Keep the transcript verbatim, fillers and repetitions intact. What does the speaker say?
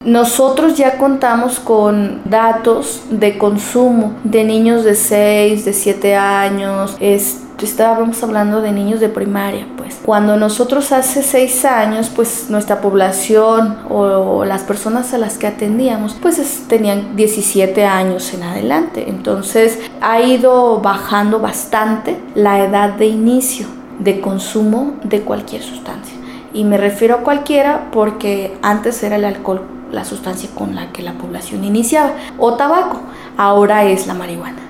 Nosotros ya contamos con datos de consumo de niños de seis, de siete años, es, estábamos hablando de niños de primaria, pues. Cuando nosotros hace seis años, pues nuestra población o, o las personas a las que atendíamos, pues es, tenían diecisiete años en adelante. Entonces ha ido bajando bastante la edad de inicio de consumo de cualquier sustancia. Y me refiero a cualquiera porque antes era el alcohol la sustancia con la que la población iniciaba, o tabaco, ahora es la marihuana.